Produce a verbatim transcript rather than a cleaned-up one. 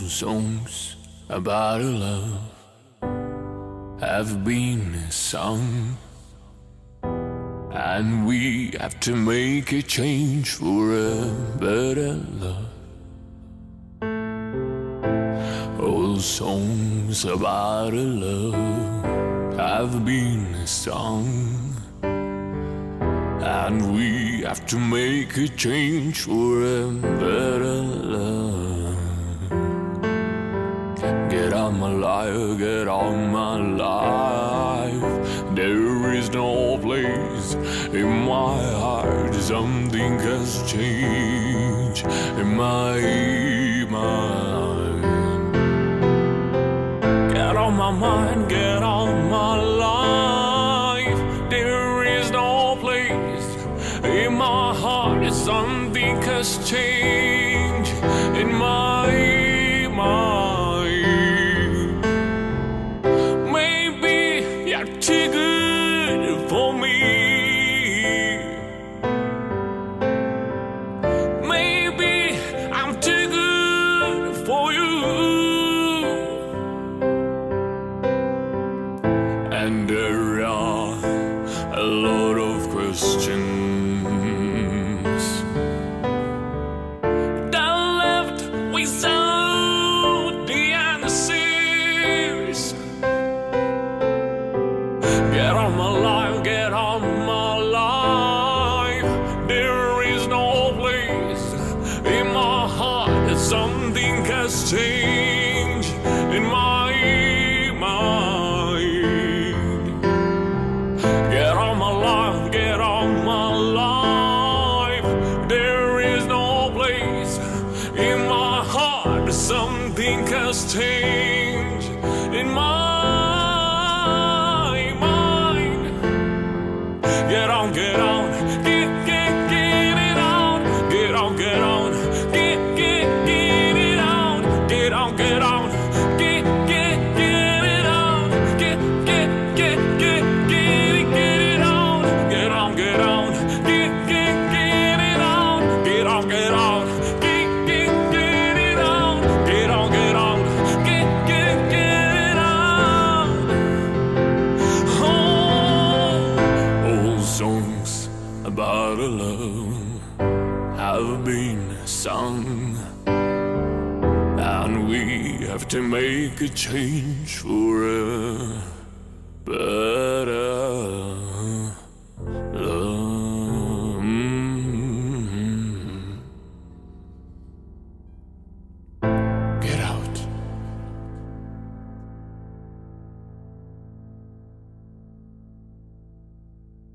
songs about love have been sung, and we have to make a change for a better love. All songs about love have been sung, and we have to make a change for a better love. Get on my life, get on my life. There is no place in my heart. Something has changed in my mind. Get on my mind, get on my life. There is no place in my heart. Something has changed in my mind. Maybe you're too good for me. Maybe I'm too good for you. And there are a lot of questions that left without the answers. Get on my life, get on my life. There is no place in my heart that something has changed in my mind. Get on my life, get on my life. There is no place in my heart. Something has changed in my mind. Get on, get on, get, get, get it on. Get on, get on, get, get, get it on. Get on, get on, get, get, get it on. Get, get, get, get, get it, get it on. Get on, get on, get, get, get it on. Get on, get on, get, get, get it on. Get on, get on, get, get, get it on. Oh, old songs about a love have been sung, and we have to make a change for a better